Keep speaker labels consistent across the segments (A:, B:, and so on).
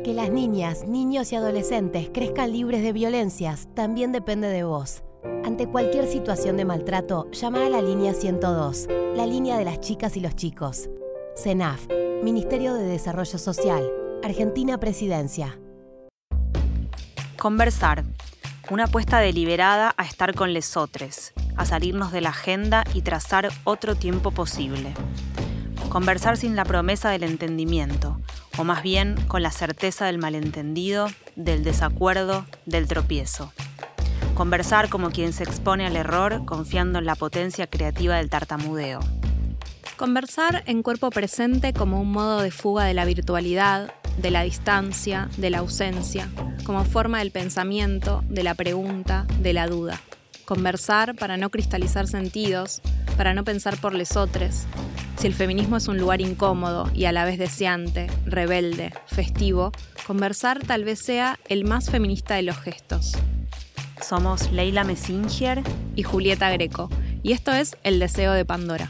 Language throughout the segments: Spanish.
A: Que las niñas, niños y adolescentes crezcan libres de violencias también depende de vos. Ante cualquier situación de maltrato, llama a la línea 102, la línea de las chicas y los chicos. CENAF, Ministerio de Desarrollo Social, Argentina Presidencia.
B: Conversar. Una apuesta deliberada a estar con lesotres, a salirnos de la agenda y trazar otro tiempo posible. Conversar sin la promesa del entendimiento, o más bien con la certeza del malentendido, del desacuerdo, del tropiezo. Conversar como quien se expone al error, confiando en la potencia creativa del tartamudeo.
C: Conversar en cuerpo presente como un modo de fuga de la virtualidad, de la distancia, de la ausencia, como forma del pensamiento, de la pregunta, de la duda. Conversar para no cristalizar sentidos, para no pensar por lesotres. Si el feminismo es un lugar incómodo y a la vez deseante, rebelde, festivo, conversar tal vez sea el más feminista de los gestos.
B: Somos Leila Messinger
C: y Julieta Greco, y esto es El Deseo de Pandora.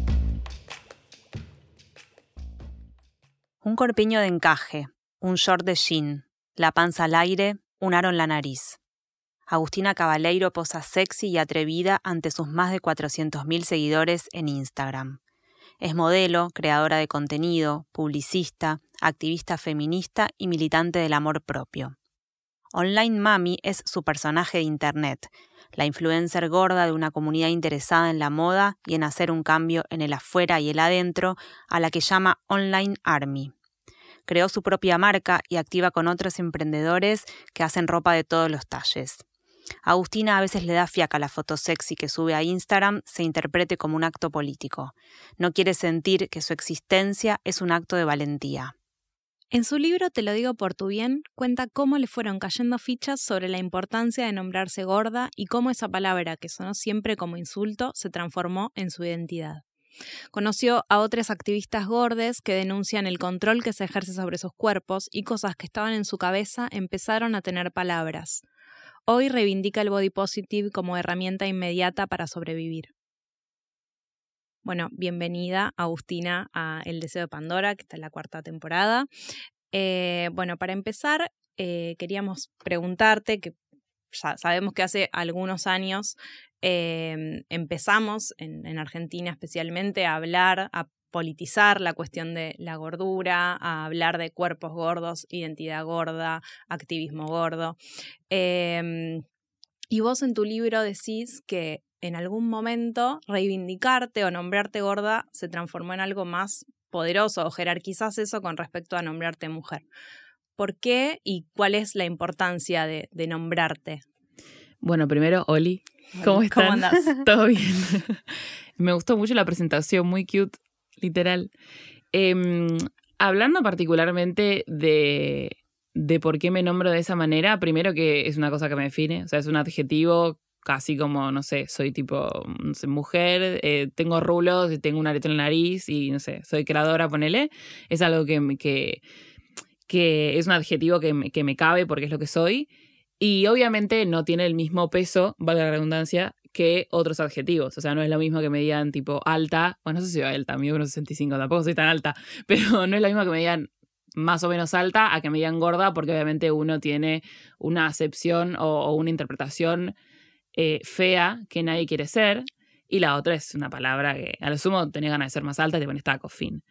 B: Un corpiño de encaje, un short de jean, la panza al aire, un aro en la nariz. Agustina Cabaleiro posa sexy y atrevida ante sus más de 400.000 seguidores en Instagram. Es modelo, creadora de contenido, publicista, activista feminista y militante del amor propio. Online Mami es su personaje de internet, la influencer gorda de una comunidad interesada en la moda y en hacer un cambio en el afuera y el adentro, a la que llama Online Army. Creó su propia marca y activa con otros emprendedores que hacen ropa de todos los talles. Agustina a veces le da fiaca a la foto sexy que sube a Instagram se interprete como un acto político. No quiere sentir que su existencia es un acto de valentía.
C: En su libro Te lo digo por tu bien, cuenta cómo le fueron cayendo fichas sobre la importancia de nombrarse gorda y cómo esa palabra, que sonó siempre como insulto, se transformó en su identidad. Conoció a otras activistas gordes que denuncian el control que se ejerce sobre sus cuerpos y cosas que estaban en su cabeza empezaron a tener palabras. Hoy reivindica el body positive como herramienta inmediata para sobrevivir. Bueno, bienvenida, Agustina, a El Deseo de Pandora, que está en la 4ª temporada. Bueno, para empezar, queríamos preguntarte, que ya sabemos que hace algunos años empezamos, en Argentina especialmente, a hablar, a politizar la cuestión de la gordura, a hablar de cuerpos gordos, identidad gorda, activismo gordo. Y vos en tu libro decís que en algún momento reivindicarte o nombrarte gorda se transformó en algo más poderoso o jerarquizás eso con respecto a nombrarte mujer. ¿Por qué y cuál es la importancia de nombrarte?
D: Bueno, primero, Oli, ¿cómo están?
C: ¿Cómo andás?
D: Todo bien. Me gustó mucho la presentación, muy cute, literal. Hablando particularmente de por qué me nombro de esa manera, primero que es una cosa que me define, o sea, es un adjetivo casi como, no sé, soy tipo, no sé, mujer, tengo rulos, tengo un arete en la nariz y, no sé, soy creadora, ponele. Es algo que es un adjetivo que me cabe porque es lo que soy. Y obviamente no tiene el mismo peso, valga la redundancia, que otros adjetivos. O sea, no es lo mismo que me digan tipo alta, bueno, no sé si soy alta, mido 1,65, tampoco soy tan alta, pero no es lo mismo que me digan más o menos alta a que me digan gorda, porque obviamente uno tiene una acepción o una interpretación fea que nadie quiere ser, y la otra es una palabra que a lo sumo tenés ganas de ser más alta y te pones taco, fin.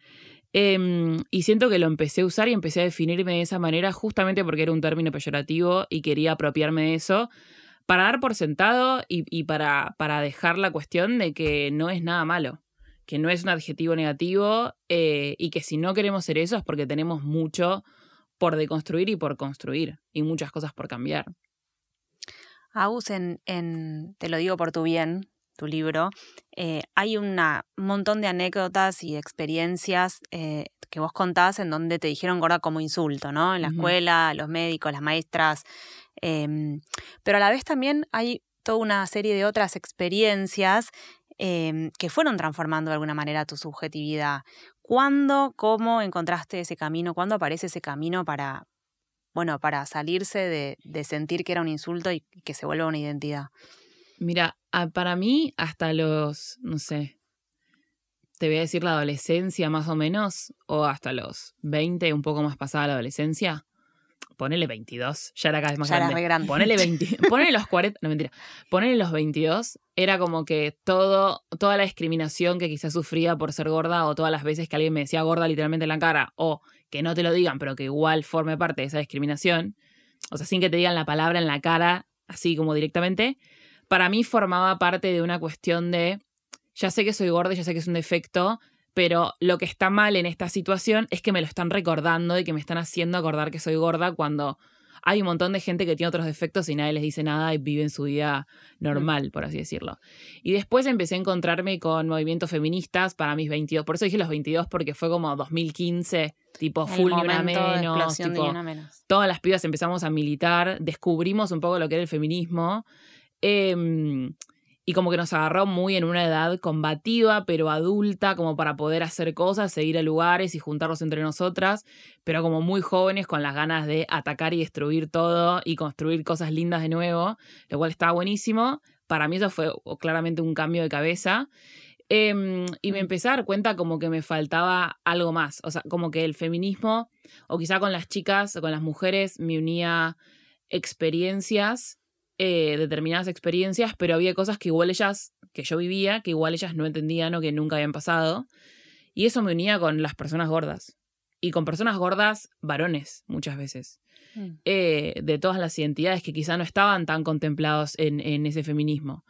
D: Y siento que lo empecé a usar y empecé a definirme de esa manera justamente porque era un término peyorativo y quería apropiarme de eso para dar por sentado y para dejar la cuestión de que no es nada malo, que no es un adjetivo negativo y que si no queremos ser eso es porque tenemos mucho por deconstruir y por construir y muchas cosas por cambiar.
B: Agus, Te lo digo por tu bien, tu libro, hay un montón de anécdotas y experiencias que vos contás en donde te dijeron gorda como insulto, ¿no? En la escuela, los médicos, las maestras. Pero a la vez también hay toda una serie de otras experiencias que fueron transformando de alguna manera tu subjetividad. ¿Cuándo, cómo encontraste ese camino? ¿Cuándo aparece ese camino para salirse de sentir que era un insulto y que se vuelva una identidad?
D: Mira, para mí hasta los, no sé, te voy a decir la adolescencia más o menos, o hasta los 20, un poco más pasada la adolescencia, ponele 22, ya era cada vez más
B: Ya era
D: grande.
B: re grande.
D: Ponele los 40, no mentira, ponele los 22, era como que toda la discriminación que quizás sufría por ser gorda, o todas las veces que alguien me decía gorda literalmente en la cara, o que no te lo digan, pero que igual forme parte de esa discriminación, o sea, sin que te digan la palabra en la cara, así como directamente, para mí formaba parte de una cuestión de, ya sé que soy gorda, ya sé que es un defecto, pero lo que está mal en esta situación es que me lo están recordando y que me están haciendo acordar que soy gorda cuando hay un montón de gente que tiene otros defectos y nadie les dice nada y viven su vida normal, por así decirlo. Y después empecé a encontrarme con movimientos feministas para mis 22. Por eso dije los 22, porque fue como 2015, tipo full ni una menos. Tipo, todas las pibas empezamos a militar, descubrimos un poco lo que era el feminismo. Y como que nos agarró muy en una edad combativa, pero adulta, como para poder hacer cosas, seguir a lugares y juntarnos entre nosotras, pero como muy jóvenes con las ganas de atacar y destruir todo y construir cosas lindas de nuevo, lo cual estaba buenísimo. Para mí eso fue claramente un cambio de cabeza. Y me empecé a dar cuenta como que me faltaba algo más. O sea, como que el feminismo, o quizá con las chicas o con las mujeres, me unía experiencias, determinadas experiencias, pero había cosas que igual ellas, que yo vivía, que igual ellas no entendían o que nunca habían pasado. Y eso me unía con las personas gordas. Y con personas gordas varones, muchas veces. De todas las identidades que quizá no estaban tan contemplados en ese feminismo.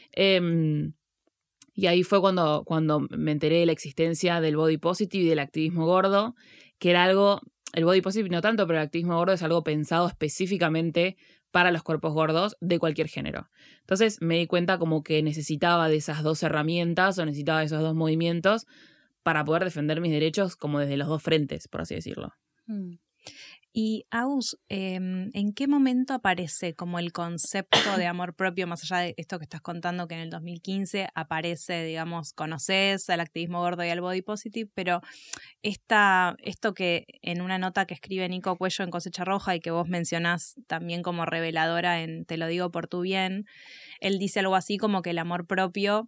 D: Y ahí fue cuando me enteré de la existencia del body positive y del activismo gordo, que era algo, el body positive no tanto, pero el activismo gordo es algo pensado específicamente para los cuerpos gordos de cualquier género. Entonces me di cuenta como que necesitaba de esas dos herramientas o necesitaba de esos dos movimientos para poder defender mis derechos como desde los dos frentes, por así decirlo.
C: Y Agus, ¿en qué momento aparece como el concepto de amor propio, más allá de esto que estás contando, que en el 2015 aparece, digamos, conoces al activismo gordo y al body positive, pero esto que en una nota que escribe Nico Cuello en Cosecha Roja y que vos mencionás también como reveladora en Te lo digo por tu bien, él dice algo así como que el amor propio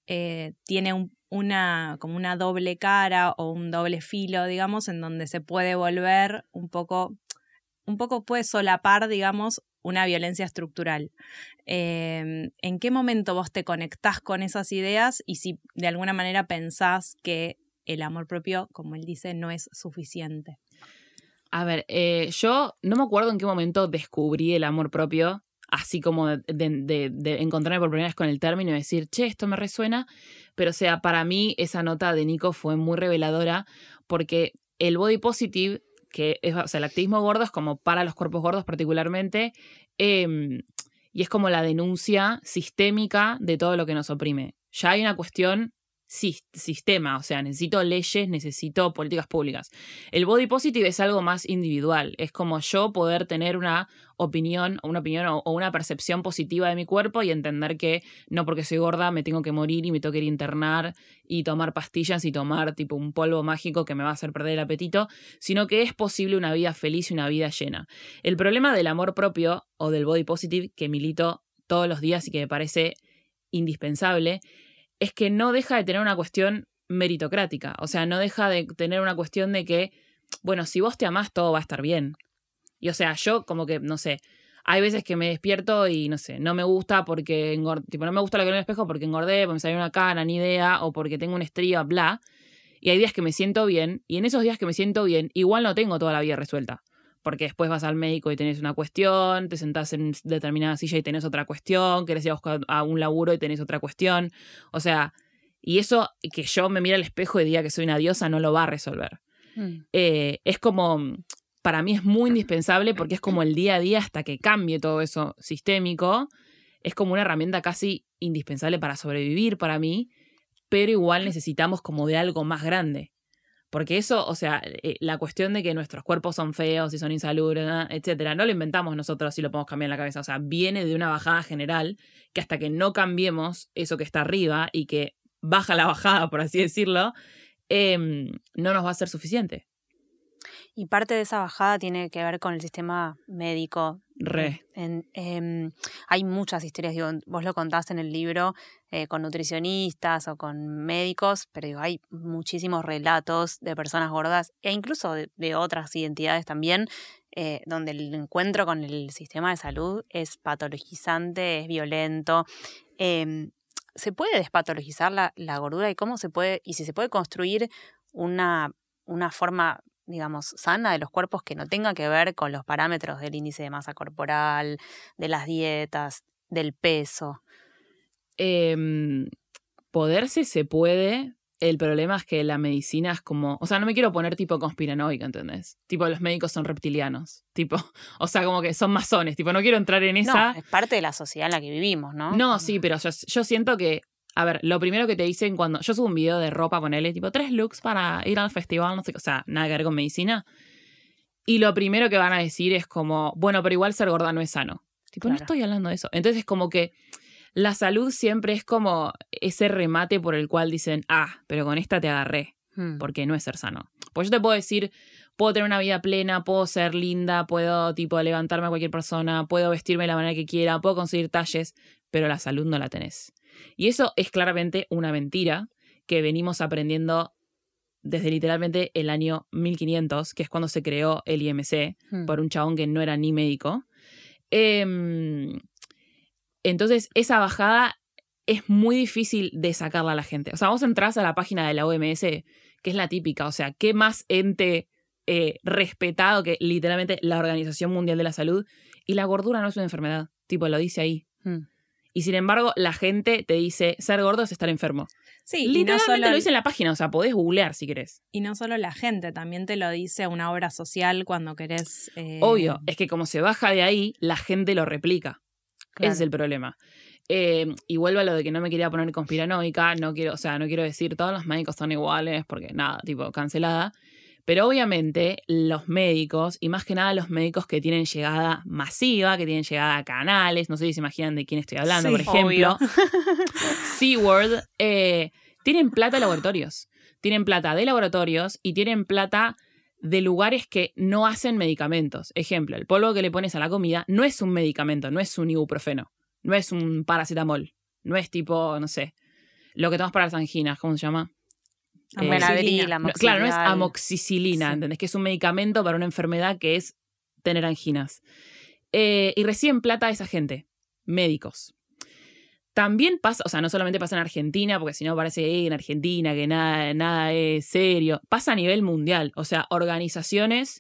C: tiene como una doble cara o un doble filo, digamos, en donde se puede volver un poco puede solapar, digamos, una violencia estructural. ¿En qué momento vos te conectás con esas ideas y si de alguna manera pensás que el amor propio, como él dice, no es suficiente?
D: A ver, yo no me acuerdo en qué momento descubrí el amor propio, así como de encontrarme por primera vez con el término y decir, che, esto me resuena, pero o sea, para mí esa nota de Nico fue muy reveladora porque el body positive, que es, o sea, el activismo gordo es como para los cuerpos gordos particularmente, y es como la denuncia sistémica de todo lo que nos oprime. Ya hay una cuestión sistema, o sea, necesito leyes, necesito políticas públicas. El body positive es algo más individual, es como yo poder tener una opinión o una percepción positiva de mi cuerpo y entender que no porque soy gorda me tengo que morir y me tengo que ir a internar y tomar pastillas y tomar tipo un polvo mágico que me va a hacer perder el apetito, sino que es posible una vida feliz y una vida llena. El problema del amor propio o del body positive, que milito todos los días y que me parece indispensable, es que no deja de tener una cuestión meritocrática. O sea, no deja de tener una cuestión de que, bueno, si vos te amás, todo va a estar bien. Y o sea, yo como que, no sé, hay veces que me despierto y, no sé, no me gusta porque tipo, no me gusta lo que veo en el espejo porque engordé, porque me salió una cana, ni idea, o porque tengo una estría, bla. Y hay días que me siento bien, y en esos días que me siento bien, igual no tengo toda la vida resuelta. Porque después vas al médico y tenés una cuestión, te sentás en determinada silla y tenés otra cuestión, querés ir a buscar a un laburo y tenés otra cuestión. O sea, y eso que yo me mire al espejo y diga que soy una diosa no lo va a resolver. Es como, para mí es muy indispensable porque es como el día a día hasta que cambie todo eso sistémico. Es como una herramienta casi indispensable para sobrevivir para mí, pero igual necesitamos como de algo más grande. Porque eso, o sea, la cuestión de que nuestros cuerpos son feos y son insalubres, etcétera, no lo inventamos nosotros y lo podemos cambiar en la cabeza. O sea, viene de una bajada general que hasta que no cambiemos eso que está arriba y que baja la bajada, por así decirlo, no nos va a ser suficiente.
B: Y parte de esa bajada tiene que ver con el sistema médico. Hay muchas historias, digo, vos lo contaste en el libro con nutricionistas o con médicos, pero digo, hay muchísimos relatos de personas gordas e incluso de otras identidades también donde el encuentro con el sistema de salud es patologizante, es violento. ¿Se puede despatologizar la gordura y cómo se puede, y si se puede construir una forma, digamos, sana de los cuerpos que no tenga que ver con los parámetros del índice de masa corporal, de las dietas, del peso?
D: Poderse se puede. El problema es que la medicina es como... O sea, no me quiero poner tipo conspiranoica, ¿entendés? Tipo, los médicos son reptilianos. Tipo, o sea, como que son masones. Tipo, no quiero entrar en esa...
B: No, es parte de la sociedad en la que vivimos, ¿no?
D: No, sí, pero yo siento que... A ver, lo primero que te dicen cuando... Yo subo un video de ropa, ponele, tipo, 3 looks para ir al festival, no sé, o sea, nada que ver con medicina. Y lo primero que van a decir es como, bueno, pero igual ser gorda no es sano. Tipo,
B: Claro.
D: no estoy hablando de eso. Entonces, como que la salud siempre es como ese remate por el cual dicen, pero con esta te agarré, porque no es ser sano. Pues yo te puedo decir, puedo tener una vida plena, puedo ser linda, puedo tipo levantarme a cualquier persona, puedo vestirme de la manera que quiera, puedo conseguir talles, pero la salud no la tenés. Y eso es claramente una mentira que venimos aprendiendo desde literalmente el año 1500, que es cuando se creó el IMC, por un chabón que no era ni médico. Entonces, esa bajada es muy difícil de sacarla a la gente. O sea, vos entrás a la página de la OMS, que es la típica. O sea, ¿qué más ente respetado que literalmente la Organización Mundial de la Salud? Y la gordura no es una enfermedad. Tipo, lo dice ahí. Y sin embargo, la gente te dice, ser gordo es estar enfermo.
C: Sí,
D: literalmente
C: y no solo
D: lo dice en la página. O sea, podés googlear si querés.
C: Y no solo la gente, también te lo dice una obra social cuando querés...
D: Obvio, es que como se baja de ahí, la gente lo replica.
B: Claro.
D: Ese es el problema. Y vuelvo a lo de que no me quería poner conspiranoica, no quiero decir todos los médicos son iguales, porque nada, tipo, cancelada. Pero obviamente los médicos, y más que nada los médicos que tienen llegada masiva, que tienen llegada a canales, no sé si se imaginan de quién estoy hablando,
C: Sí,
D: por ejemplo,
B: obvio.
D: SeaWorld, tienen plata de laboratorios. Tienen plata de laboratorios y tienen plata de lugares que no hacen medicamentos. Ejemplo, el polvo que le pones a la comida no es un medicamento, no es un ibuprofeno, no es un paracetamol, no es tipo, no sé, lo que tomas para las anginas, ¿cómo se llama?
B: Benadryl,
D: Claro, no es
B: amoxicilina.
D: amoxicilina,
C: Sí.
D: ¿entendés? Que es un medicamento para una enfermedad que es tener anginas. Y reciben plata de esa gente, médicos. También pasa, o sea, no solamente pasa en Argentina, porque si no parece en Argentina que nada es serio. Pasa a nivel mundial. O sea, organizaciones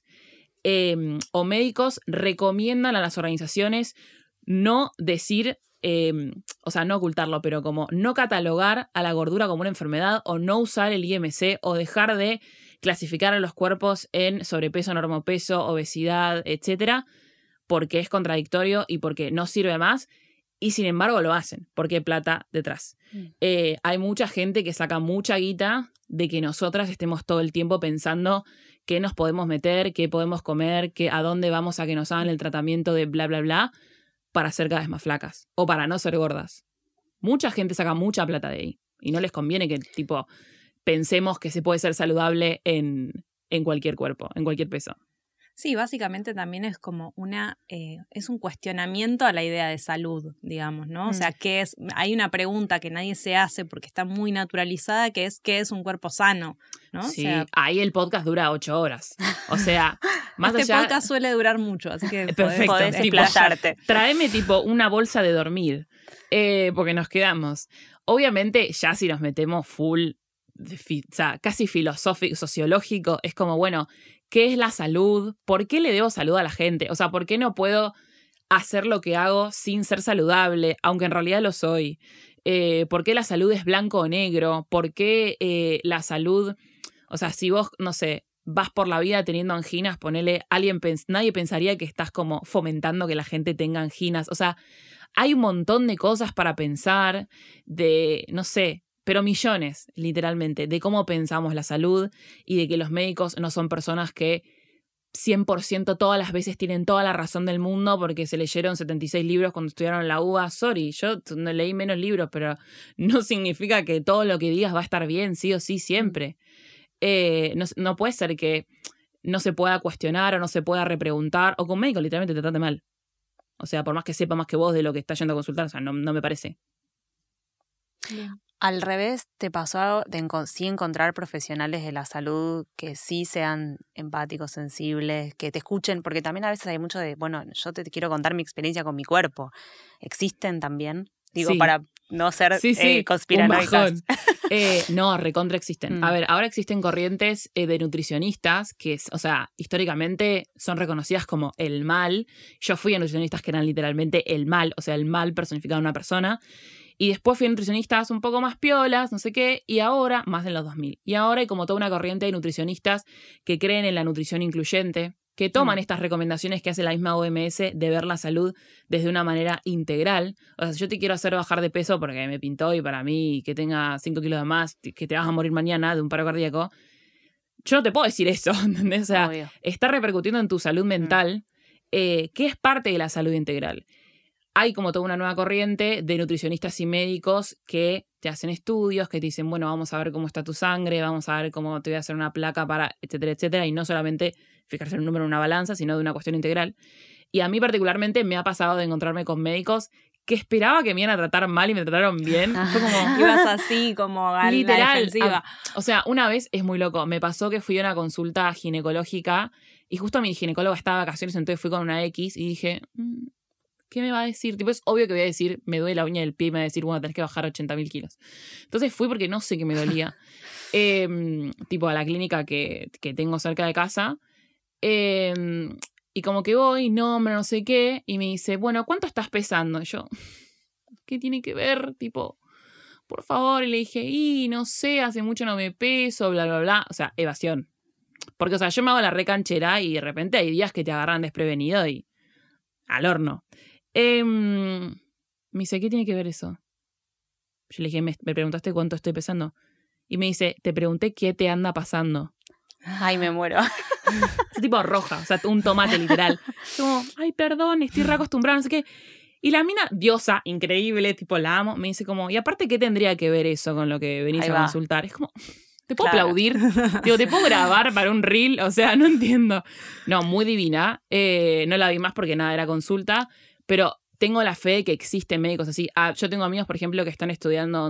D: o médicos recomiendan a las organizaciones no decir, o sea, no ocultarlo, pero como no catalogar a la gordura como una enfermedad o no usar el IMC o dejar de clasificar a los cuerpos en sobrepeso, normopeso, obesidad, etcétera, porque es contradictorio y porque no sirve más. Y sin embargo lo hacen, porque hay plata detrás. Hay mucha gente que saca mucha guita de que nosotras estemos todo el tiempo pensando qué nos podemos meter, qué podemos comer, a dónde vamos a que nos hagan el tratamiento de bla, bla, bla, para ser cada vez más flacas o para no ser gordas. Mucha gente saca mucha plata de ahí y no les conviene que tipo pensemos que se puede ser saludable en cualquier cuerpo, en cualquier peso.
C: Sí, básicamente también es como es un cuestionamiento a la idea de salud, digamos, ¿no? O sea, hay una pregunta que nadie se hace porque está muy naturalizada, que es ¿qué es un cuerpo sano? ¿No?
D: Sí,
C: O sea,
D: ahí el podcast dura 8 horas. O sea, más
C: este
D: allá...
C: podcast suele durar mucho, así que
D: Perfecto.
B: Podés
D: Tipo,
B: explayarte.
D: Tráeme tipo una bolsa de dormir, porque nos quedamos. Obviamente, ya si nos metemos full, o sea, casi filosófico, sociológico, es como, bueno, ¿qué es la salud? ¿Por qué le debo salud a la gente? O sea, ¿por qué no puedo hacer lo que hago sin ser saludable, aunque en realidad lo soy? ¿Por qué la salud es blanco o negro? ¿Por qué la salud, o sea, si vos, no sé, vas por la vida teniendo anginas, nadie pensaría que estás como fomentando que la gente tenga anginas. O sea, hay un montón de cosas para pensar, no sé, pero millones, literalmente, de cómo pensamos la salud y de que los médicos no son personas que 100% todas las veces tienen toda la razón del mundo porque se leyeron 76 libros cuando estudiaron en la UBA. Sorry, yo no leí menos libros, pero no significa que todo lo que digas va a estar bien, sí o sí, siempre. No puede ser que no se pueda cuestionar o no se pueda repreguntar o que un médico literalmente te trate mal. O sea, por más que sepa más que vos de lo que está yendo a consultar, o sea, no me parece.
C: Bien.
B: Al revés, ¿te pasó de sí encontrar profesionales de la salud que sí sean empáticos, sensibles, que te escuchen? Porque también a veces hay mucho de, bueno, yo te quiero contar mi experiencia con mi cuerpo. ¿Existen también? Digo,
D: Sí.
B: para no ser
D: Sí,
B: conspiranoicas.
D: un bajón. No, recontra existen. A ver, ahora existen corrientes de nutricionistas que, o sea, históricamente son reconocidas como el mal. Yo fui a nutricionistas que eran literalmente el mal, o sea, el mal personificado en una persona. Y después fui a nutricionistas un poco más piolas, no sé qué, y ahora, más en los 2000. Y ahora hay como toda una corriente de nutricionistas que creen en la nutrición incluyente, que toman estas recomendaciones que hace la misma OMS de ver la salud desde una manera integral. O sea, si yo te quiero hacer bajar de peso porque me pintó y para mí que tenga 5 kilos de más, que te vas a morir mañana de un paro cardíaco, yo no te puedo decir eso, ¿entendés? O sea,
B: Obvio.
D: está repercutiendo en tu salud mental, que es parte de la salud integral. Hay como toda una nueva corriente de nutricionistas y médicos que te hacen estudios, que te dicen, bueno, vamos a ver cómo está tu sangre, vamos a ver cómo te voy a hacer una placa para, etcétera, etcétera, y no solamente fijarse en un número en una balanza, sino de una cuestión integral. Y a mí particularmente me ha pasado de encontrarme con médicos que esperaba que me iban a tratar mal y me trataron bien. Fue como,
C: Ibas así, como a
D: literal,
C: la defensiva.
D: o sea, una vez es muy loco. Me pasó que fui a una consulta ginecológica y justo mi ginecóloga estaba de vacaciones, entonces fui con una X y dije, ¿qué me va a decir? Tipo, es obvio que voy a decir, me duele la uña del pie y me va a decir, bueno, tenés que bajar 80.000 kilos. Entonces fui porque no sé qué me dolía. Tipo, a la clínica que tengo cerca de casa. Y como que voy, no sé qué, y me dice, bueno, ¿cuánto estás pesando? Y yo, ¿qué tiene que ver? Tipo, por favor. Y le dije, no sé, hace mucho no me peso, bla, bla, bla. O sea, evasión. Porque, o sea, yo me hago la recanchera y de repente hay días que te agarran desprevenido y al horno. Me dice, ¿qué tiene que ver eso? Yo le dije, me preguntaste cuánto estoy pesando. Y me dice, te pregunté qué te anda pasando.
B: Ay, me muero.
D: Es tipo roja, o sea, un tomate literal. Como, ay, perdón, estoy reacostumbrada, no sé qué. Y la mina, diosa, increíble, tipo, la amo, me dice como, y aparte, ¿qué tendría que ver eso con lo que venís a consultar? Es como, ¿te puedo aplaudir? Digo, ¿te puedo grabar para un reel? O sea, no entiendo. No, muy divina. No la vi más porque nada, era consulta. Pero tengo la fe de que existen médicos así. Yo tengo amigos, por ejemplo, que están estudiando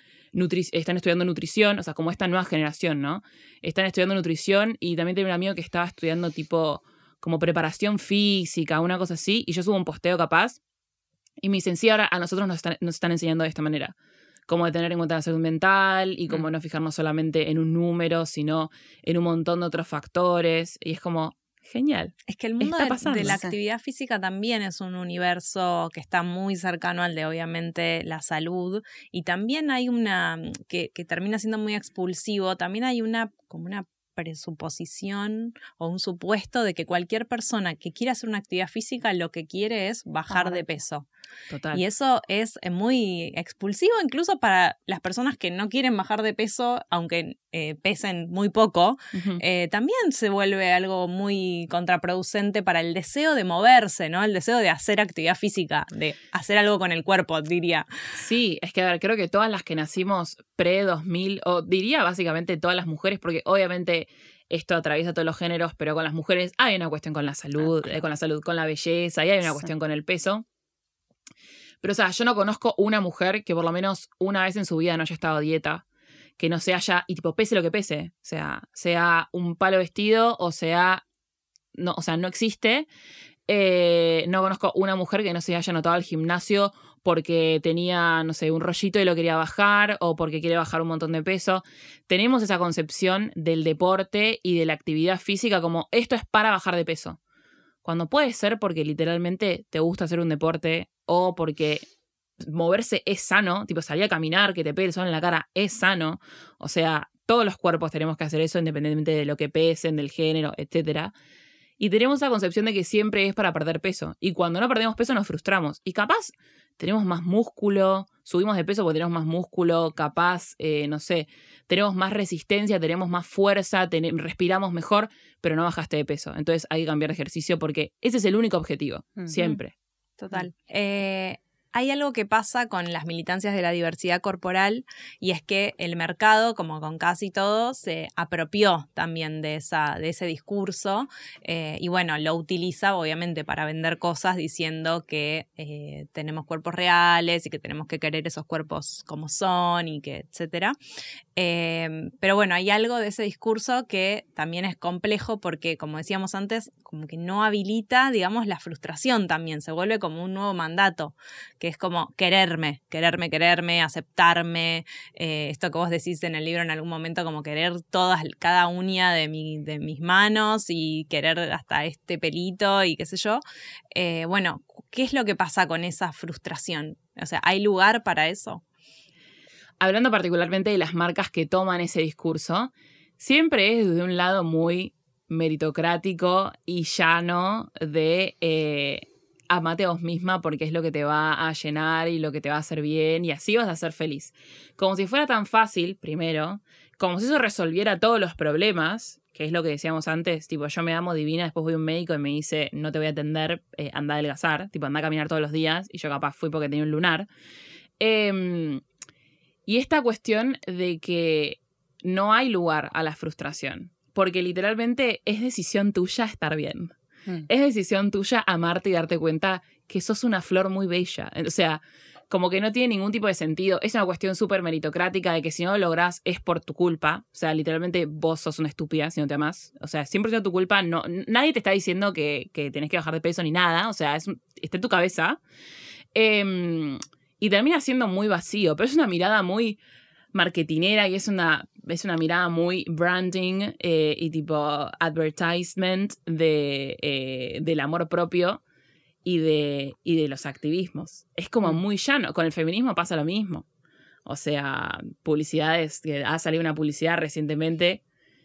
D: nutrición, o sea, como esta nueva generación, ¿no? Están estudiando nutrición y también tengo un amigo que estaba estudiando tipo como preparación física, una cosa así, y yo subo un posteo capaz y me dicen, sí, ahora a nosotros nos están enseñando de esta manera. Cómo de tener en cuenta la salud mental y cómo no fijarnos solamente en un número, sino en un montón de otros factores. Y es como, genial.
C: Es que el mundo de la actividad física también es un universo que está muy cercano al de, obviamente, la salud. Y también hay una, que termina siendo muy expulsivo, también hay como una presuposición o un supuesto de que cualquier persona que quiera hacer una actividad física lo que quiere es bajar de peso.
D: Total.
C: Y eso es muy expulsivo incluso para las personas que no quieren bajar de peso, aunque pesen muy poco.
D: Uh-huh.
C: También se vuelve algo muy contraproducente para el deseo de moverse, ¿no? El deseo de hacer actividad física, de hacer algo con el cuerpo, diría.
D: Sí, es que a ver, creo que todas las que nacimos pre-2000, o diría básicamente todas las mujeres, porque obviamente esto atraviesa todos los géneros, pero con las mujeres hay una cuestión con la salud, con la belleza, y hay una cuestión con el peso. Pero, o sea, yo no conozco una mujer que por lo menos una vez en su vida no haya estado a dieta, que no se haya, y tipo, pese lo que pese, o sea un palo vestido, o sea, no existe. No conozco una mujer que no se haya anotado al gimnasio porque tenía, no sé, un rollito y lo quería bajar, o porque quiere bajar un montón de peso. Tenemos esa concepción del deporte y de la actividad física como esto es para bajar de peso. Cuando puede ser porque literalmente te gusta hacer un deporte o porque moverse es sano, tipo salir a caminar, que te pegue el sol en la cara, es sano. O sea, todos los cuerpos tenemos que hacer eso independientemente de lo que pesen, del género, etc. Y tenemos esa concepción de que siempre es para perder peso. Y cuando no perdemos peso nos frustramos. Y capaz tenemos más músculo, subimos de peso porque tenemos más músculo, capaz, no sé, tenemos más resistencia, tenemos más fuerza, respiramos mejor, pero no bajaste de peso. Entonces hay que cambiar de ejercicio porque ese es el único objetivo, siempre.
C: Total. Hay algo que pasa con las militancias de la diversidad corporal y es que el mercado, como con casi todo, se apropió también de ese discurso y bueno, lo utiliza obviamente para vender cosas diciendo que tenemos cuerpos reales y que tenemos que querer esos cuerpos como son y que etcétera. Pero bueno, hay algo de ese discurso que también es complejo porque, como decíamos antes, como que no habilita, digamos, la frustración también, se vuelve como un nuevo mandato, que es como quererme, aceptarme, esto que vos decís en el libro en algún momento, como querer cada uña de mis manos y querer hasta este pelito y qué sé yo. Bueno, ¿qué es lo que pasa con esa frustración? O sea, ¿hay lugar para eso?
D: Hablando particularmente de las marcas que toman ese discurso, siempre es de un lado muy meritocrático y llano de amate a vos misma porque es lo que te va a llenar y lo que te va a hacer bien y así vas a ser feliz. Como si fuera tan fácil, primero, como si eso resolviera todos los problemas, que es lo que decíamos antes, tipo, yo me amo divina, después voy a un médico y me dice, no te voy a atender, anda a adelgazar, tipo, anda a caminar todos los días, y yo capaz fui porque tenía un lunar. Y esta cuestión de que no hay lugar a la frustración, porque literalmente es decisión tuya estar bien. Es decisión tuya amarte y darte cuenta que sos una flor muy bella. O sea, como que no tiene ningún tipo de sentido. Es una cuestión súper meritocrática de que si no lo lográs es por tu culpa. O sea, literalmente vos sos una estúpida si no te amás. O sea, 100% tu culpa. No, nadie te está diciendo que tenés que bajar de peso ni nada. O sea, está en tu cabeza. Y termina siendo muy vacío, pero es una mirada muy marketinera y es una mirada muy branding y tipo advertisement del amor propio y de los activismos. Es como muy llano. Con el feminismo pasa lo mismo. O sea, publicidades, ha salido una publicidad recientemente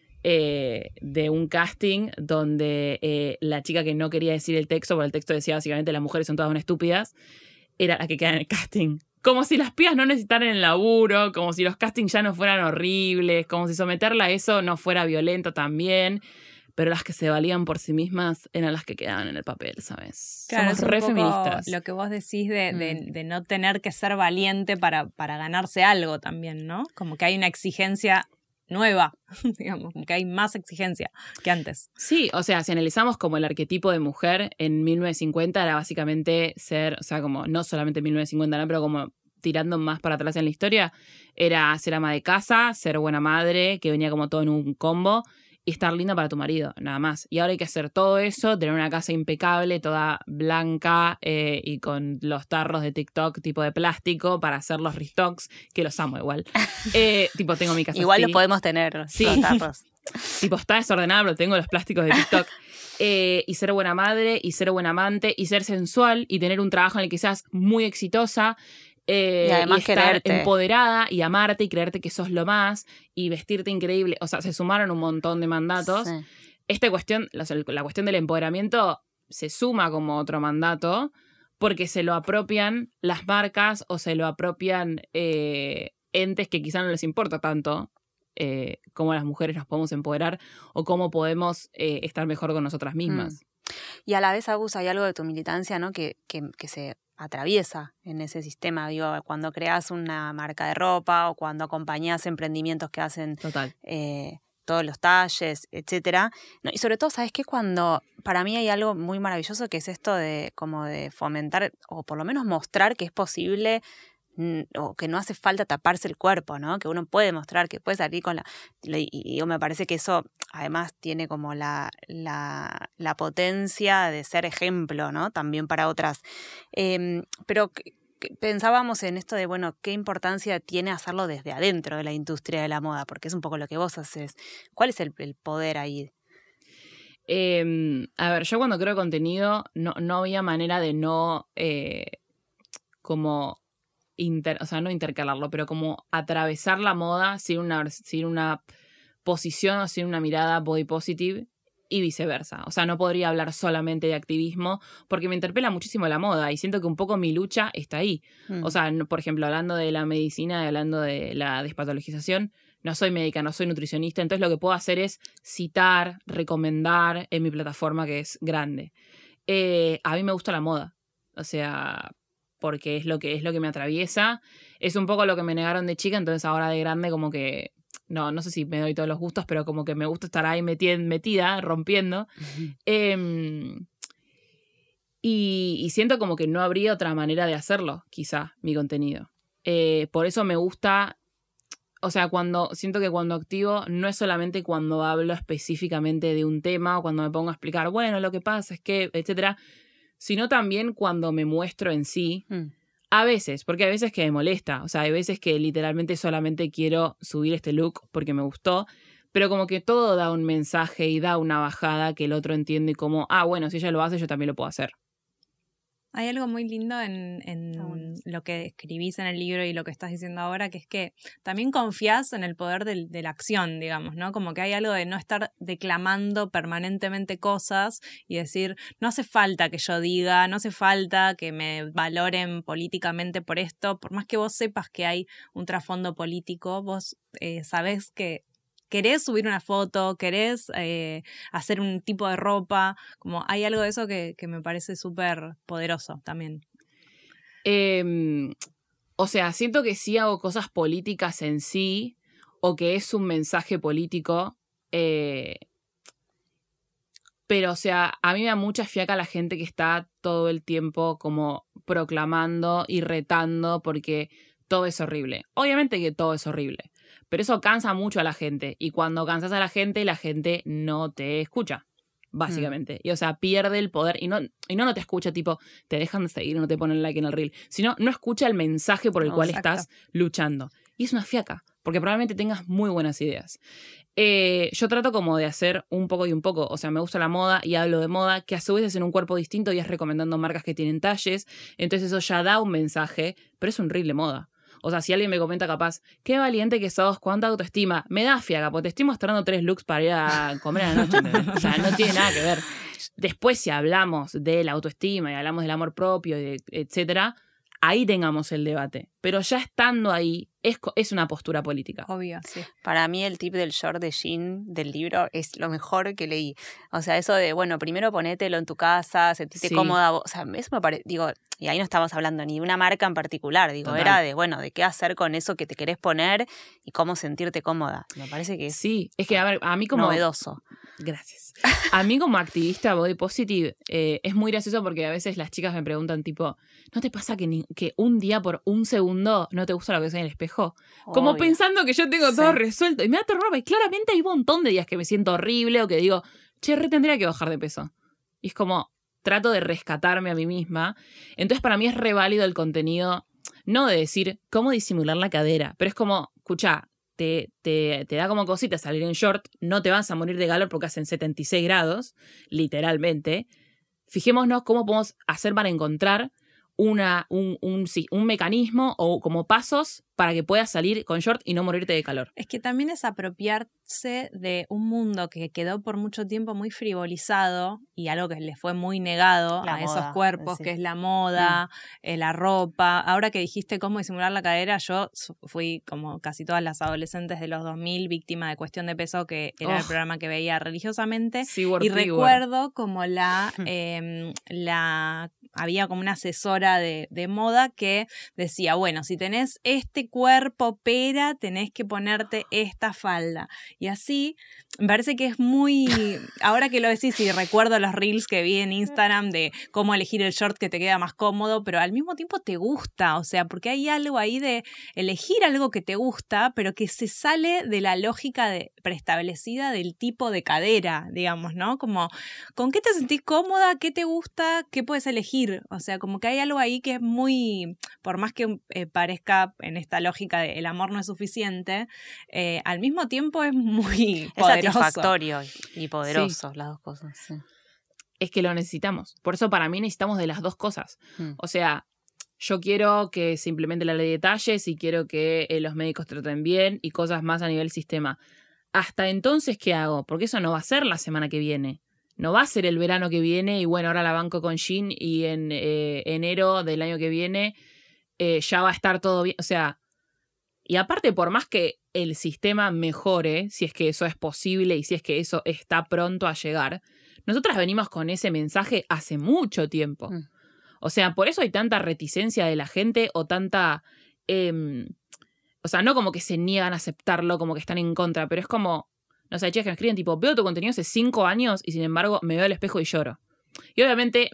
D: de un casting donde la chica que no quería decir el texto, porque el texto decía básicamente las mujeres son todas unas estúpidas, era la que queda en el casting. Como si las pibas no necesitaran el laburo, como si los castings ya no fueran horribles, como si someterla a eso no fuera violento también, pero las que se valían por sí mismas eran las que quedaban en el papel, ¿sabes?
C: Claro,
D: somos re feministas.
C: Lo que vos decís de no tener que ser valiente para ganarse algo también, ¿no? Como que hay una exigencia nueva, digamos, como que hay más exigencia que antes.
D: Sí, o sea, si analizamos como el arquetipo de mujer en 1950 era básicamente ser, o sea, como no solamente 1950, ¿no? Pero como tirando más para atrás en la historia, era ser ama de casa, ser buena madre, que venía como todo en un combo, y estar linda para tu marido, nada más. Y ahora hay que hacer todo eso, tener una casa impecable, toda blanca y con los tarros de TikTok tipo de plástico para hacer los restocks, que los amo igual. Tipo, tengo mi casa
B: igual
D: así.
B: Los podemos tener,
D: sí.
B: Los tarros.
D: Tipo, está desordenado, pero tengo los plásticos de TikTok. Y ser buena madre, y ser buena amante, y ser sensual, y tener un trabajo en el que seas muy exitosa,
B: y además
D: y estar
B: quererte,
D: empoderada y amarte y creerte que sos lo más y vestirte increíble. O sea, se sumaron un montón de mandatos.
B: Sí.
D: Esta cuestión, la cuestión del empoderamiento se suma como otro mandato porque se lo apropian las marcas o se lo apropian entes que quizá no les importa tanto cómo las mujeres nos podemos empoderar o cómo podemos estar mejor con nosotras mismas.
B: Y a la vez, Agus, hay algo de tu militancia, ¿no? que se atraviesa en ese sistema. Digo, cuando creas una marca de ropa o cuando acompañas emprendimientos que hacen todos los talles, etcétera. No, y sobre todo, ¿sabes qué? Cuando para mí hay algo muy maravilloso que es esto de como de fomentar o por lo menos mostrar que es posible o que no hace falta taparse el cuerpo, ¿no? Que uno puede mostrar, que puede salir con y me parece que eso además tiene como la potencia de ser ejemplo, ¿no? También para otras. Pero pensábamos en esto de, bueno, ¿qué importancia tiene hacerlo desde adentro de la industria de la moda? Porque es un poco lo que vos haces. ¿Cuál es el poder ahí?
D: A ver, yo cuando creo contenido no había manera de no como no intercalarlo, pero como atravesar la moda sin una posición o sin una mirada body positive y viceversa. O sea, no podría hablar solamente de activismo porque me interpela muchísimo la moda y siento que un poco mi lucha está ahí. O sea, por ejemplo, hablando de la medicina y hablando de la despatologización, no soy médica, no soy nutricionista, entonces lo que puedo hacer es citar, recomendar en mi plataforma que es grande. A mí me gusta la moda. O sea, porque es lo que me atraviesa. Es un poco lo que me negaron de chica, entonces ahora de grande como que, no sé si me doy todos los gustos, pero como que me gusta estar ahí metida, rompiendo. Y siento como que no habría otra manera de hacerlo, quizá, mi contenido. Por eso me gusta, o sea, siento que cuando activo no es solamente cuando hablo específicamente de un tema o cuando me pongo a explicar, bueno, lo que pasa es que, etcétera, sino también cuando me muestro en sí. A veces, porque hay veces que me molesta, o sea, hay veces que literalmente solamente quiero subir este look porque me gustó, pero como que todo da un mensaje y da una bajada que el otro entiende como, bueno, si ella lo hace, yo también lo puedo hacer.
C: Hay algo muy lindo en lo que escribís en el libro y lo que estás diciendo ahora, que es que también confías en el poder de la acción, digamos, ¿no? Como que hay algo de no estar declamando permanentemente cosas y decir, no hace falta que yo diga, no hace falta que me valoren políticamente por esto, por más que vos sepas que hay un trasfondo político, vos sabés que querés subir una foto, querés hacer un tipo de ropa, como hay algo de eso que me parece súper poderoso también.
D: O sea, siento que sí hago cosas políticas en sí, o que es un mensaje político, pero, o sea, a mí me da mucha fiaca la gente que está todo el tiempo como proclamando y retando porque todo es horrible. Obviamente que todo es horrible. Pero eso cansa mucho a la gente. Y cuando cansas a la gente no te escucha, básicamente. Y, o sea, pierde el poder. Y no te escucha, tipo, te dejan de seguir, no te ponen like en el reel. Sino, no escucha el mensaje por el cual estás luchando. Y es una fiaca, porque probablemente tengas muy buenas ideas. Yo trato como de hacer un poco y un poco. O sea, me gusta la moda y hablo de moda, que a su vez es en un cuerpo distinto y es recomendando marcas que tienen talles. Entonces eso ya da un mensaje, pero es un reel de moda. O sea, si alguien me comenta capaz, qué valiente que sos, cuánta autoestima, me da fiaca, porque te estoy mostrando 3 looks para ir a comer a la noche. O sea, no tiene nada que ver. Después, si hablamos de la autoestima y hablamos del amor propio, etcétera, ahí tengamos el debate. Pero ya estando ahí, es una postura política.
C: Obvio, sí.
B: Para mí el tip del short de jean del libro es lo mejor que leí. O sea, eso de, bueno, primero ponételo en tu casa, sentite cómoda. O sea, eso me parece, digo, y ahí no estamos hablando ni de una marca en particular, digo, total. Era de, bueno, de qué hacer con eso que te querés poner y cómo sentirte cómoda. Me parece que
D: es que, a ver, a mí como...
B: novedoso.
D: Gracias. A mí como activista body positive es muy gracioso porque a veces las chicas me preguntan tipo, ¿no te pasa que un día por un segundo no te gusta lo que ves en el espejo? Como
B: Obvio.
D: Pensando que yo tengo todo resuelto. Y me da terror, y claramente hay un montón de días que me siento horrible o que digo, che, tendría que bajar de peso. Y es como, trato de rescatarme a mí misma. Entonces para mí es re válido el contenido, no de decir cómo disimular la cadera, pero es como, escuchá, te da como cosita salir en short, no te vas a morir de calor porque hacen 76 grados, literalmente. Fijémonos cómo podemos hacer para encontrar un mecanismo o como pasos para que puedas salir con short y no morirte de calor.
C: Es que también es apropiarse de un mundo que quedó por mucho tiempo muy frivolizado y algo que le fue muy negado a esos cuerpos, que es la moda, la ropa. Ahora que dijiste cómo disimular la cadera, yo fui, como casi todas las adolescentes de los 2000, víctima de Cuestión de Peso, que era el programa que veía religiosamente. Y recuerdo como había como una asesora de moda que decía, bueno, si tenés este cuerpo pera, tenés que ponerte esta falda. Y así, me parece que es muy... Ahora que lo decís y recuerdo los reels que vi en Instagram de cómo elegir el short que te queda más cómodo, pero al mismo tiempo te gusta, o sea, porque hay algo ahí de elegir algo que te gusta, pero que se sale de la lógica preestablecida del tipo de cadera, digamos, ¿no? Como, ¿con qué te sentís cómoda? ¿Qué te gusta? ¿Qué puedes elegir? O sea, como que hay algo ahí que es muy, por más que parezca en esta lógica de el amor no es suficiente, al mismo tiempo es muy poderoso.
B: Es satisfactorio y poderoso, las dos cosas. Sí.
D: Es que lo necesitamos. Por eso para mí necesitamos de las dos cosas. O sea, yo quiero que se implemente la ley de talles y quiero que los médicos traten bien y cosas más a nivel sistema. Hasta entonces, ¿qué hago? Porque eso no va a ser la semana que viene. No va a ser el verano que viene y bueno, ahora la banco con Shein y en enero del año que viene ya va a estar todo bien. O sea, y aparte, por más que el sistema mejore, si es que eso es posible y si es que eso está pronto a llegar, nosotras venimos con ese mensaje hace mucho tiempo. O sea, por eso hay tanta reticencia de la gente o tanta... o sea, no como que se niegan a aceptarlo, como que están en contra, pero es como... No sé, hay chicas que me escriben tipo, veo tu contenido hace 5 años y sin embargo me veo al espejo y lloro. Y obviamente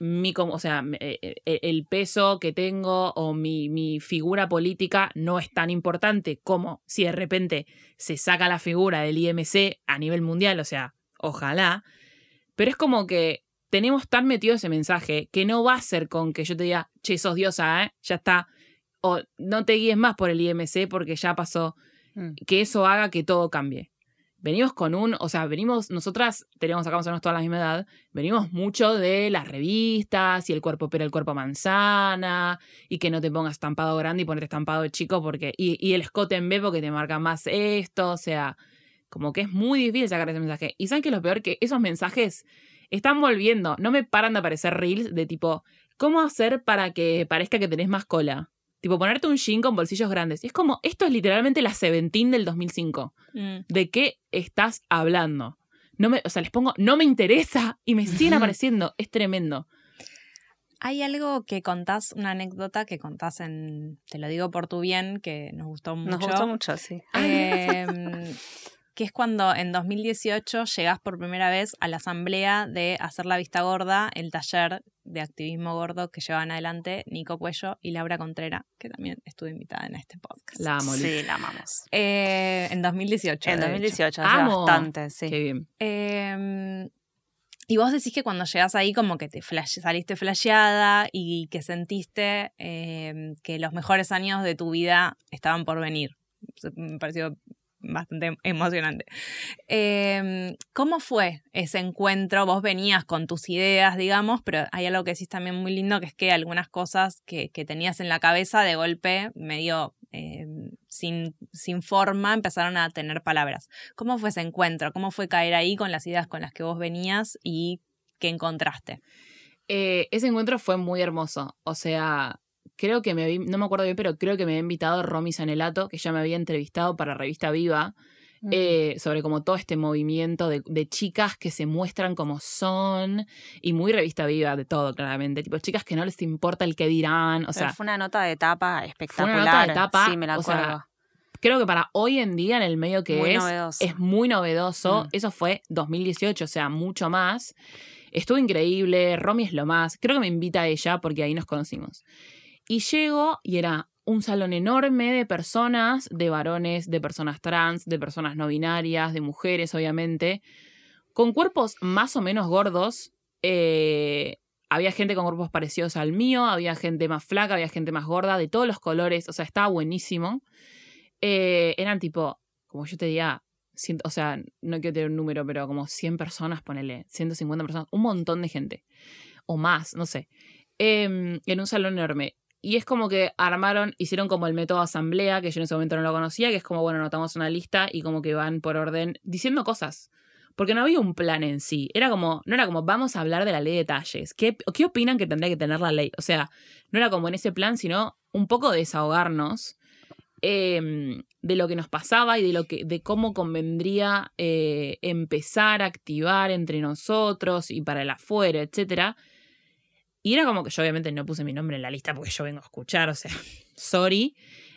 D: el peso que tengo o mi figura política no es tan importante como si de repente se saca la figura del IMC a nivel mundial, o sea, ojalá. Pero es como que tenemos tan metido ese mensaje que no va a ser con que yo te diga, che, sos diosa, ya está. O no te guíes más por el IMC porque ya pasó. Que eso haga que todo cambie. Venimos nosotras tenemos acá más o menos toda la misma edad, venimos mucho de las revistas y el cuerpo opera el cuerpo manzana y que no te pongas estampado grande y ponerte estampado de chico porque y el escote en B porque te marca más esto, o sea, como que es muy difícil sacar ese mensaje. Y ¿saben qué es lo peor? Que esos mensajes están volviendo, no me paran de aparecer reels de tipo, ¿cómo hacer para que parezca que tenés más cola? Tipo, ponerte un jean con bolsillos grandes. Y es como, esto es literalmente la Seventeen del 2005. ¿De qué estás hablando? Les pongo, no me interesa y me siguen apareciendo. Es tremendo.
C: Hay algo que contás, una anécdota que contás en Te lo digo por tu bien, que nos gustó mucho.
B: Nos gustó mucho, sí.
C: Que es cuando en 2018 llegás por primera vez a la asamblea de Hacer la Vista Gorda, el taller de activismo gordo que llevan adelante Nico Cuello y Laura Contrera, que también estuve invitada en este podcast.
D: La amo.
B: Sí, la amamos.
C: En 2018.
B: En 2018, hace bastante, sí.
D: Qué bien.
C: Y vos decís que cuando llegás ahí como que saliste flasheada y que sentiste que los mejores años de tu vida estaban por venir. Me pareció bastante emocionante. ¿Cómo fue ese encuentro? Vos venías con tus ideas, digamos, pero hay algo que decís también muy lindo, que es que algunas cosas que tenías en la cabeza de golpe, medio sin forma, empezaron a tener palabras. ¿Cómo fue ese encuentro? ¿Cómo fue caer ahí con las ideas con las que vos venías y qué encontraste?
D: Ese encuentro fue muy hermoso. O sea, creo que no me acuerdo bien, pero creo que me había invitado Romy Sanelato, que ya me había entrevistado para Revista Viva, sobre como todo este movimiento de chicas que se muestran como son, y muy Revista Viva de todo, claramente. Tipo, chicas que no les importa el qué dirán. O sea,
B: fue una nota de tapa espectacular.
D: Fue una nota de tapa.
B: Sí, me la acuerdo.
D: O sea, creo que para hoy en día, en el medio que es muy novedoso. Eso fue 2018, o sea, mucho más. Estuvo increíble. Romy es lo más. Creo que me invita a ella porque ahí nos conocimos. Y llego y era un salón enorme de personas, de varones, de personas trans, de personas no binarias, de mujeres, obviamente, con cuerpos más o menos gordos. Había gente con cuerpos parecidos al mío, había gente más flaca, había gente más gorda, de todos los colores, o sea, estaba buenísimo. Eran tipo, como yo te diga, o sea, no quiero tener un número, pero como 100 personas, ponele, 150 personas, un montón de gente, o más, no sé, en un salón enorme. Y es como que hicieron como el método asamblea, que yo en ese momento no lo conocía, que es como, bueno, anotamos una lista y como que van por orden diciendo cosas. Porque no había un plan en sí. No era como, vamos a hablar de la ley de talles. ¿Qué opinan que tendría que tener la ley? O sea, no era como en ese plan, sino un poco de desahogarnos de lo que nos pasaba y de cómo convendría empezar a activar entre nosotros y para el afuera, etcétera. Y era como que yo obviamente no puse mi nombre en la lista porque yo vengo a escuchar, o sea, sorry.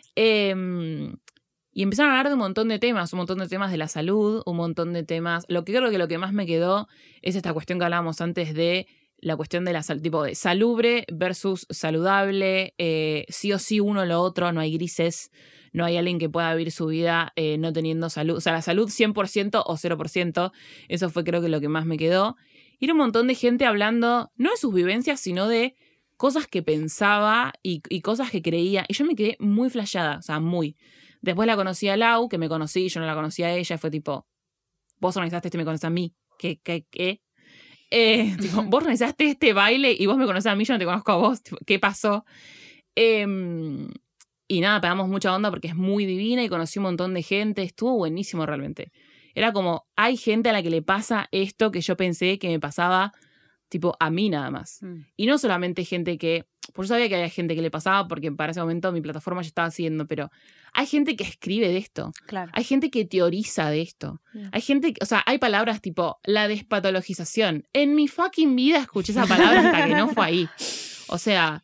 D: Y empezaron a hablar de un montón de temas de la salud, un montón de temas. Creo que lo que más me quedó es esta cuestión que hablábamos antes de la cuestión de tipo de salubre versus saludable, sí o sí uno o lo otro, no hay grises, no hay alguien que pueda vivir su vida no teniendo salud. O sea, la salud 100% o 0%, eso fue creo que lo que más me quedó. Y era un montón de gente hablando, no de sus vivencias, sino de cosas que pensaba y cosas que creía. Y yo me quedé muy flasheada, o sea, muy. Después la conocí a Lau, que me conocí, yo no la conocía a ella. Fue tipo, vos organizaste y me conoces a mí. ¿Qué? Tipo, vos organizaste este baile y vos me conoces a mí, yo no te conozco a vos. Tipo, ¿qué pasó? Y nada, pegamos mucha onda porque es muy divina y conocí un montón de gente. Estuvo buenísimo realmente. Era como, hay gente a la que le pasa esto que yo pensé que me pasaba, tipo, a mí nada más. Y no solamente gente que... Pues yo sabía que había gente que le pasaba porque para ese momento mi plataforma ya estaba haciendo, pero hay gente que escribe de esto.
B: Claro.
D: Hay gente que teoriza de esto. Hay gente... O sea, hay palabras tipo, la despatologización. En mi fucking vida escuché esa palabra hasta que no fue ahí. O sea...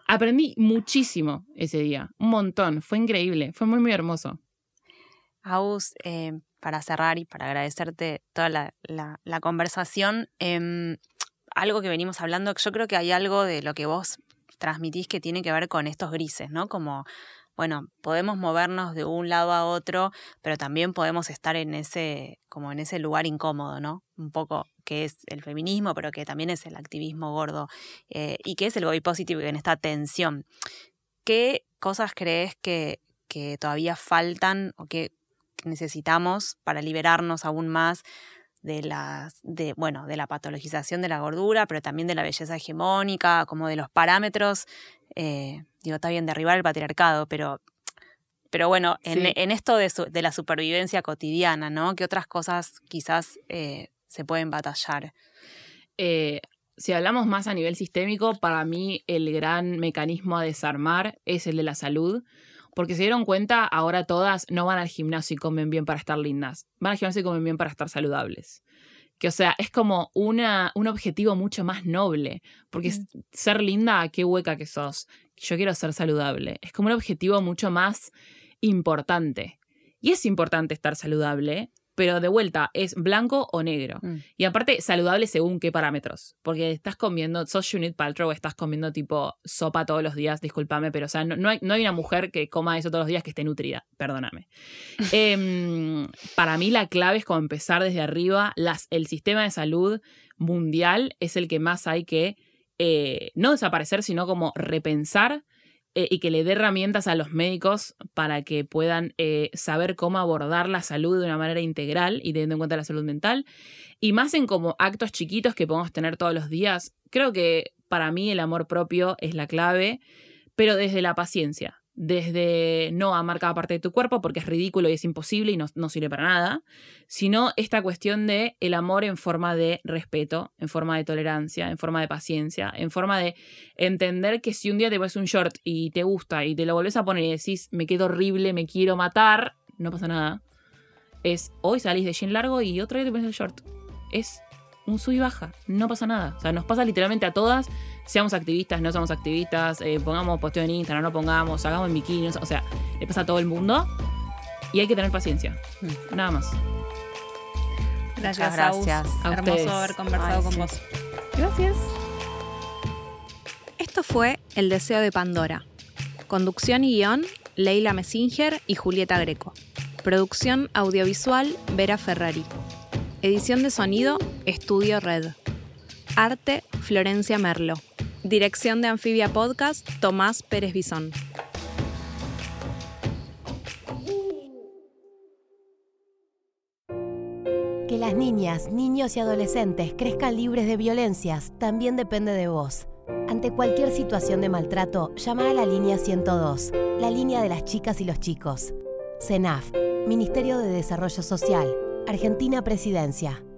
D: Aprendí muchísimo ese día, un montón, fue increíble, fue muy, muy hermoso.
B: Agus, para cerrar y para agradecerte toda la conversación, algo que venimos hablando, yo creo que hay algo de lo que vos transmitís que tiene que ver con estos grises, ¿no? Como, bueno, podemos movernos de un lado a otro, pero también podemos estar en ese lugar incómodo, ¿no? Un poco que es el feminismo, pero que también es el activismo gordo, y que es el body positive en esta tensión. ¿Qué cosas crees que todavía faltan o que necesitamos para liberarnos aún más de la patologización de la gordura, pero también de la belleza hegemónica, como de los parámetros? Está bien derribar el patriarcado, pero bueno, sí. en esto de la supervivencia cotidiana, ¿no? ¿Qué otras cosas quizás se pueden batallar?
D: Si hablamos más a nivel sistémico, para mí el gran mecanismo a desarmar es el de la salud. Porque se dieron cuenta, ahora todas no van al gimnasio y comen bien para estar lindas. Van al gimnasio y comen bien para estar saludables. Que, o sea, es como un objetivo mucho más noble. Porque ser linda, qué hueca que sos. Yo quiero ser saludable. Es como un objetivo mucho más importante. Y es importante estar saludable, pero de vuelta, es blanco o negro. Y aparte, saludable según qué parámetros. Porque estás comiendo, sos Gwyneth Paltrow, estás comiendo tipo sopa todos los días, discúlpame, pero o sea, no hay una mujer que coma eso todos los días que esté nutrida, perdóname. Para mí la clave es como empezar desde arriba. El sistema de salud mundial es el que más hay que no desaparecer, sino como repensar, y que le dé herramientas a los médicos para que puedan saber cómo abordar la salud de una manera integral y teniendo en cuenta la salud mental. Y más en como actos chiquitos que podemos tener todos los días. Creo que para mí el amor propio es la clave, pero desde la paciencia. Desde no amar cada parte de tu cuerpo porque es ridículo y es imposible y no sirve para nada, sino esta cuestión de el amor en forma de respeto, en forma de tolerancia, en forma de paciencia, en forma de entender que si un día te pones un short y te gusta y te lo volvés a poner y decís me quedo horrible, me quiero matar, no pasa nada. Hoy salís de jean largo y otro día te pones el short. Es un sub y baja, no pasa nada. O sea, nos pasa literalmente a todas, seamos activistas, no seamos activistas, pongamos posteo en Instagram, no pongamos, hagamos en bikini, o sea, le pasa a todo el mundo y hay que tener paciencia. Nada más.
C: Gracias.
B: A
C: hermoso
D: ustedes.
C: haber conversado con vos.
D: Gracias.
C: Esto fue El Deseo de Pandora. Conducción y guión, Leila Messinger y Julieta Greco. Producción audiovisual, Vera Ferrari. Edición de sonido, Estudio Red. Arte, Florencia Merlo. Dirección de Anfibia Podcast, Tomás Pérez Bisón.
A: Que las niñas, niños y adolescentes crezcan libres de violencias también depende de vos. Ante cualquier situación de maltrato, llama a la línea 102, la línea de las chicas y los chicos. CENAF, Ministerio de Desarrollo Social, Argentina Presidencia.